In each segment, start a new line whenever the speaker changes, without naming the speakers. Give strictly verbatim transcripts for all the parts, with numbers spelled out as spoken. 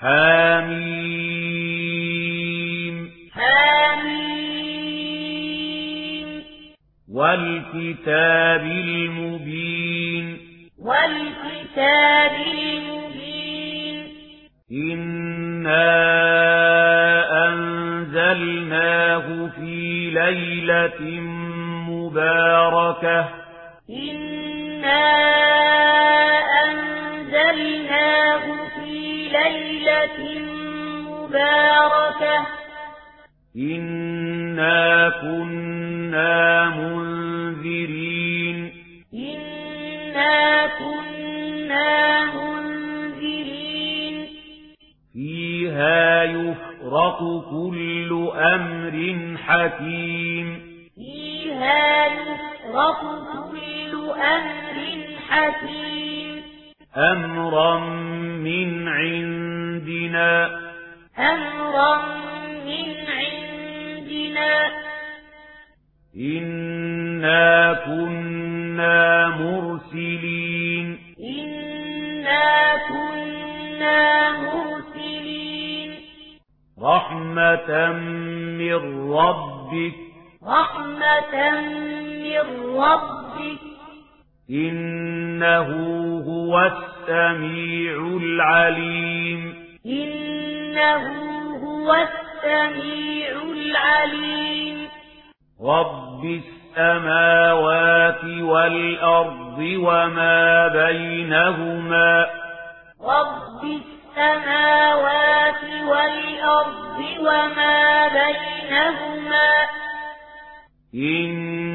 حميم
حميم
والكتاب المبين
والكتاب المبين
إنا أنزلناه في ليلة مباركة
إنا أنزلناه في ليلة مباركة
إنا كنا منذرين
إنا كنا منذرين
فيها يفرق كل أمر حكيم
فيها يفرق كل أمر حكيم
أمرا من عندنا
أمرا من عندنا
إنا كنا مرسلين
إنا كنا مرسلين
رحمة من ربك
رحمة من ربك
إنه هو السميع العليم
إنه هو السميع العليم
رب السماوات والأرض وما بينهما
رب السماوات والأرض وما بينهما
إن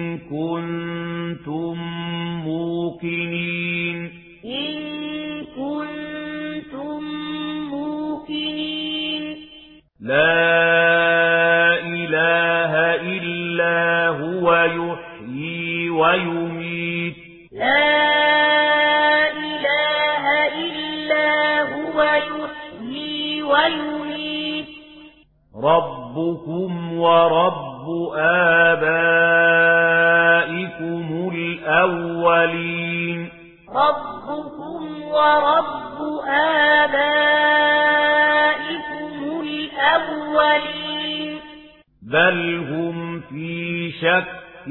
كنتم موقنين
إن كنتم موقنين
لا إله إلا هو يحيي ويميت
لا إله إلا هو يحيي ويميت
ربكم ورب آبائكم الأولين
ربكم ورب آبائكم الأولين
بل هم في شك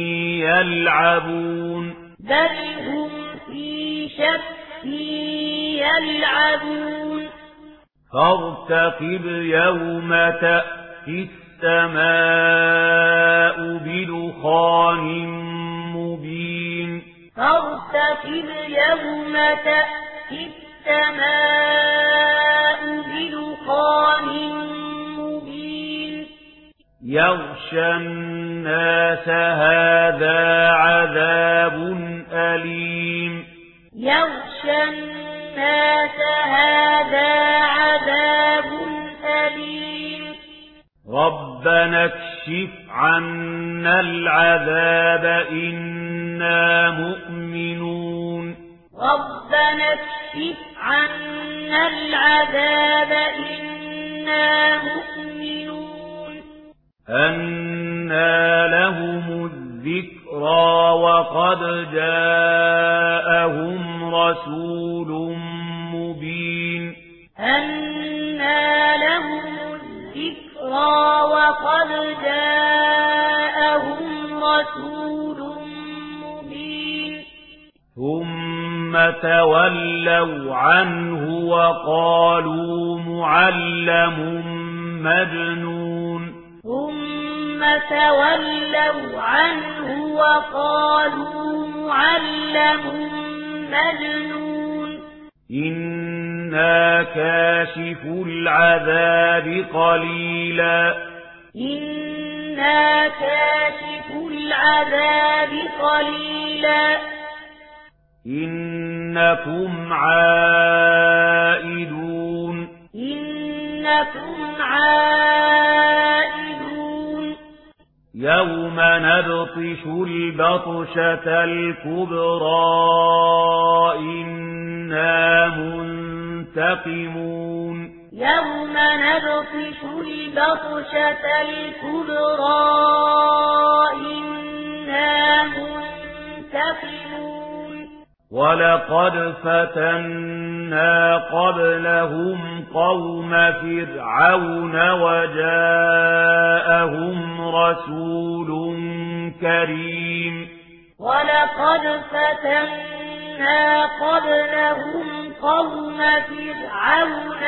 يلعبون
بل هم في شك يلعبون
فارتقب يوم تأتي السماء بدخان مبين
فارتقب يوم تأتي السماء بدخان مبين
يغشى الناس هذا عذاب أليم
يغشى الناس هذا عذاب أليم
ربنا اكشف عنا العذاب إنا مؤمنون
ربنا اكشف عنا العذاب إنا مؤمنون
أنى لهم الذكرى وقد جاءهم رسول مبين
أنى لهم الذكرى وقد جاءهم رسول مبين
ثم تولوا عنه وقالوا معلم مجنون
ثم تولوا عنه وقالوا معلم مجنون
إنا كاشف العذاب قليلا
إنا كاشف العذاب قليلا
إنكم عائدون
إنكم عائدون
يوم نبطش البطشة الكبرى إنا منتقمون
يوم نبطش البطشة الكبرى إنا منتقمون
ولقد فتنا قبلهم قوم فرعون وجاءهم رسول كريم
ولقد فتنا قبلهم قوم فرعون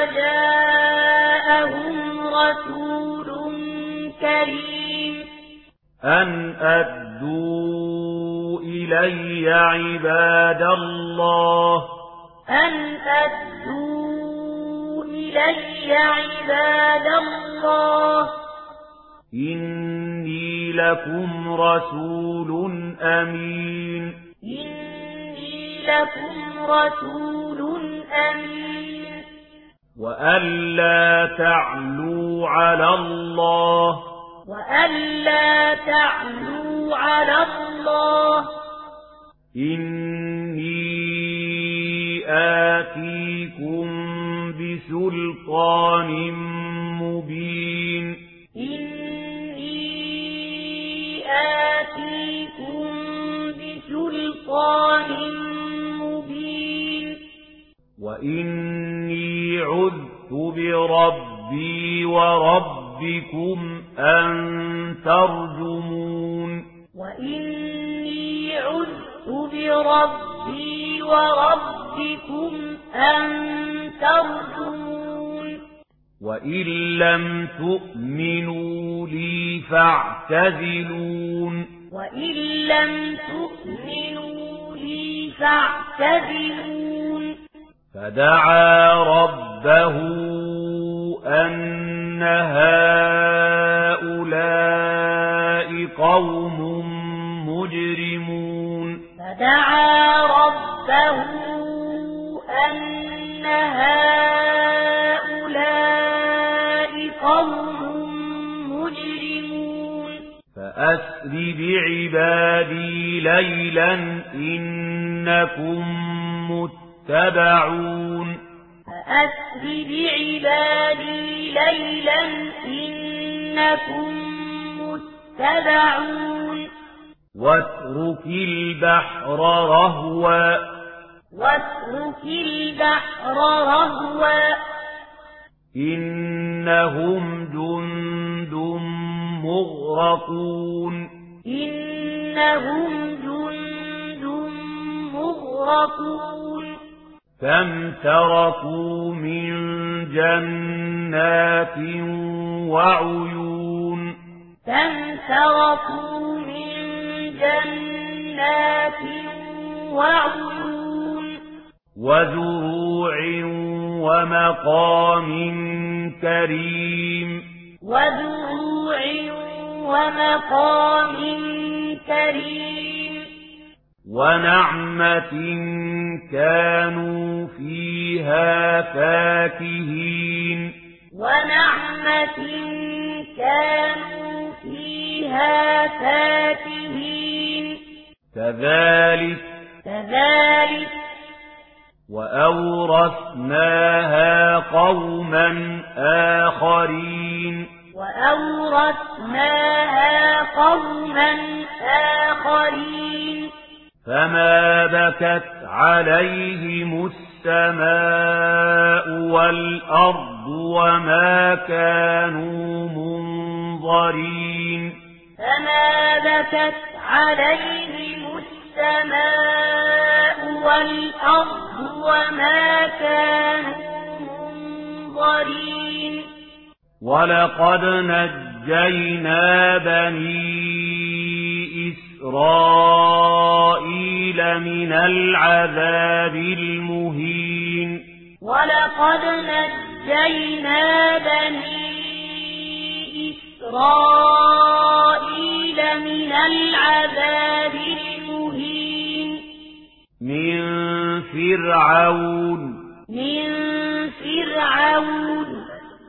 وجاءهم رسول كريم
أن أدوا إلي عباد الله
أن أدوا إلي عباد الله
إني لكم رسول أمين
إني لكم رسول أمين
وألا تعلوا على الله
وألا تعلوا على الله
إني آتيكم بسلطان مبين
إني آتيكم بسلطان مبين
وإني عذت بربي وربكم أن ترجمون
وإني عذت بربي وربكم أن ترجمون
وإن لم تؤمنوا لي فاعتزلون
وإن لم تؤمنوا لي فاعتزلون
فدعا ربه أن هؤلاء قوم مجرمون
فدعا ربه أن هؤلاء قوم مجرمون
فأسر بعبادي ليلا إنكم متبعون
فأسر بعبادي ليلا إنكم متبعون
واترك البحر رهوا
واترك البحر رهوا
إنهم جند مغرقون
إنهم جند مغرقون
كم تركوا من جنات وعيون
كم تركوا من جنات وعيون
وزروع ومقام كريم
وزروع ومقام كريم
ونعمة كانوا فيها فاكهين
ونعمة كانوا فيها فاكهين
كذلك
كذلك
وأورثناها قوما آخرين
وأورثناها قوما آخرين
فما بكت عليهم السماء والأرض وما كانوا منظرين
فما بكت عليهم السماء والأرض وما كانوا منظرين
ولقد نجينا بني إسرائيل من العذاب المهين
ولقد نجينا بني إسرائيل من العذاب المهين
من فرعون
من فرعون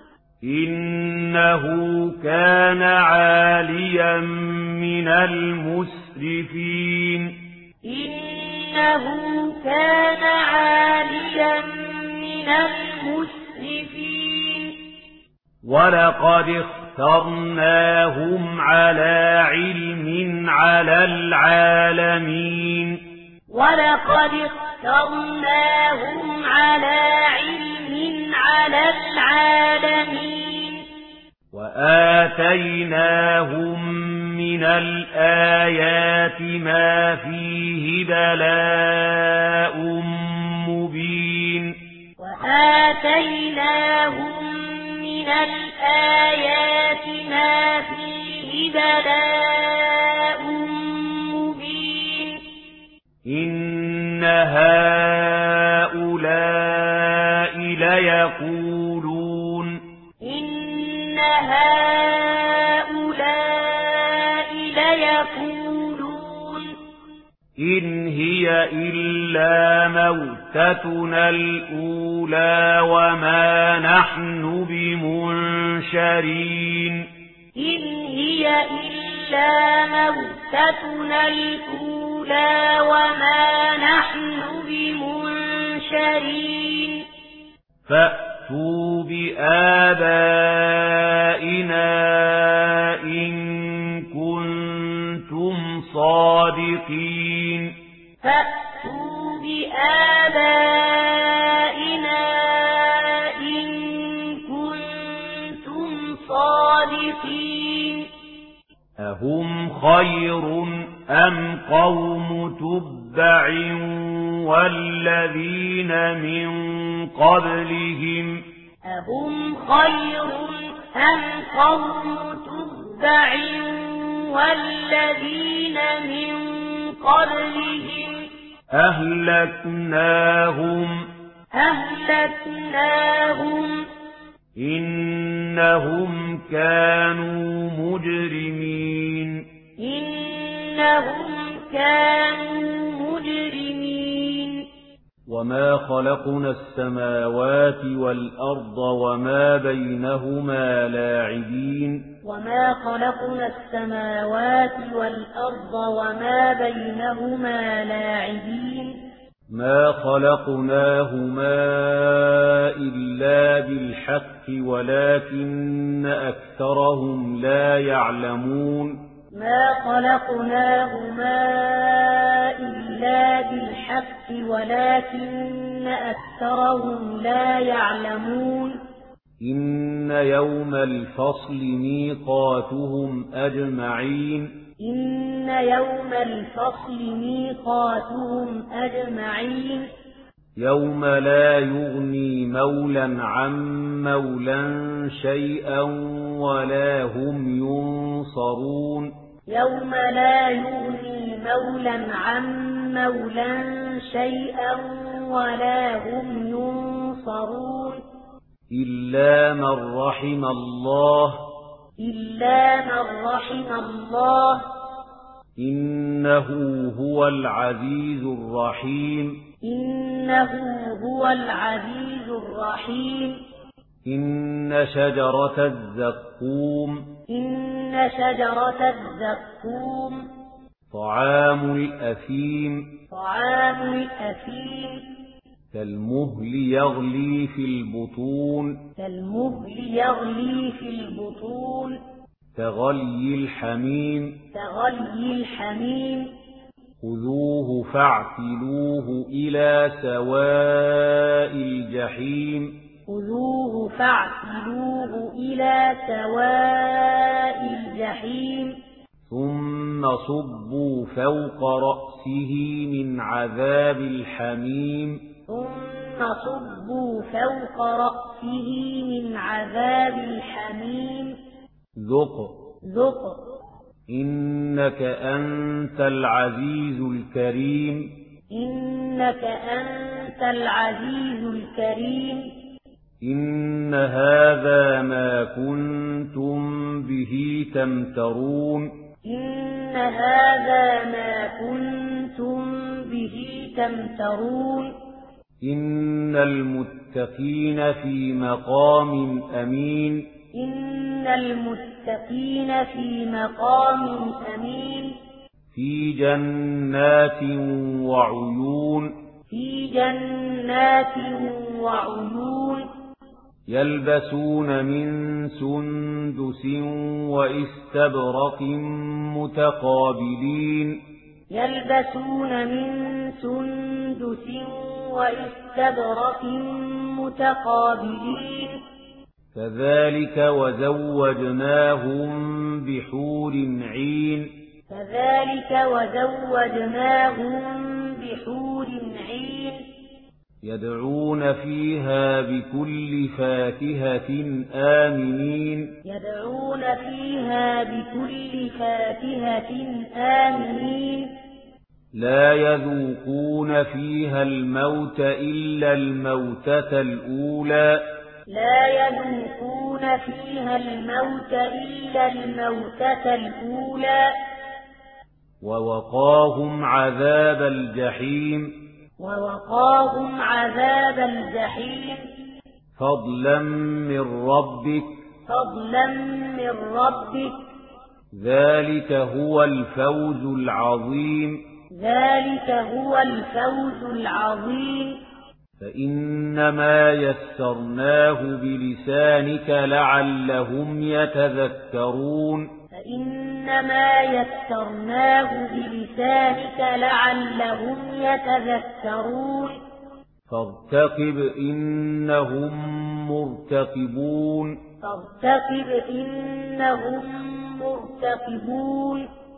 إنه كان عاليا من المسرفين
إنه كان عاليا من المسرفين
ولقد اخترناهم على علم على العالمين
ولقد اخترناهم على علم على العالمين
وآتيناهم من الآيات ما فيه بلاء مبين
وآتيناهم من الآيات ما فيه بلاء مبين
إن هؤلاء ليقولون
إن هؤلاء ليقولون
إن هي إلا موتتنا الأولى وما نحن بمنشرين
إن هي إلا موتتنا الأولى وما نحن بمنشرين
فأتوا بآبائنا إن كنتم صادقين
فأتوا بآبائنا إن كنتم صادقين
أهم خير أم قوم تبع والذين من قبلهم
أهم خير أم قوم تبع والذين من قبلهم
أهلكناهم
أهلكناهم
إنهم كانوا مجرمين
إنهم كانوا مجرمين
وما خلقنا السماوات والأرض وما بينهما لاعبين
وما خلقنا السماوات والأرض وما بينهما لاعبين
ما خلقناهما إلا بالحق ولكن أكثرهم لا يعلمون
ما خلقناهما إلا بالحق ولكن أكثرهم لا يعلمون
إن يوم الفصل ميقاتهم أجمعين
إن يوم الفصل ميقاتهم أجمعين
يوم لا يغني مولا عن مولا شيئا ولا هم ينصرون
يوم لا يغني مولا عن مولا شيئا ولا هم ينصرون
إلا من رحم الله
إلا من رحم الله
إنه هو العزيز الرحيم
إنه هو العزيز الرحيم
إن شجرة الزقوم
إن شجرة الزقوم
طعام الأثيم
طعام الأثيم
كالمهل يغلي في البطون
كالمهل يغلي في البطون
كغلي الحميم
كغلي الحميم
خذوه فاعتلوه إلى سواء الجحيم
خذوه فاعتلوه إلى سواء الجحيم
ثم صبوا فوق رأسه من عذاب الحميم
ثم صبوا فوق رأسه من عذاب الحميم
ذق
ذق
إنك أنت العزيز الكريم
إنك أنت العزيز الكريم
إن هذا ما كنتم به تمترون
إن هذا ما كنتم به تمترون
إن المتقين في مقام أمين
إن المتقين في مقام أمين
في جنات وعيون
في جنات وعيون
يلبسون من سندس وإستبرق متقابلين
يلبسون من سندس وإستبرق متقابلين
كذلك وزوجناهم بحور عين
كذلك وزوجناهم بحور عين
يدعون فيها بكل فاكهة آمنين
يدعون فيها بكل فاكهة آمنين
لا يذوقون فيها الموت إلا الموتة الأولى
لا يذوقون فيها الموت إلا الموتة الأولى
ووقاهم عذاب الجحيم
ووقاهم عذاب الجحيم
فضلا من ربك
فضلا من ربك
ذلك هو الفوز العظيم
ذلك هو الفوز العظيم
فإنما يسرناه بلسانك لعلهم يتذكرون
فإنما يسرناه بلسانك لعلهم يتذكرون
فارتقب إنهم مرتقبون
فارتقب إنهم مرتقبون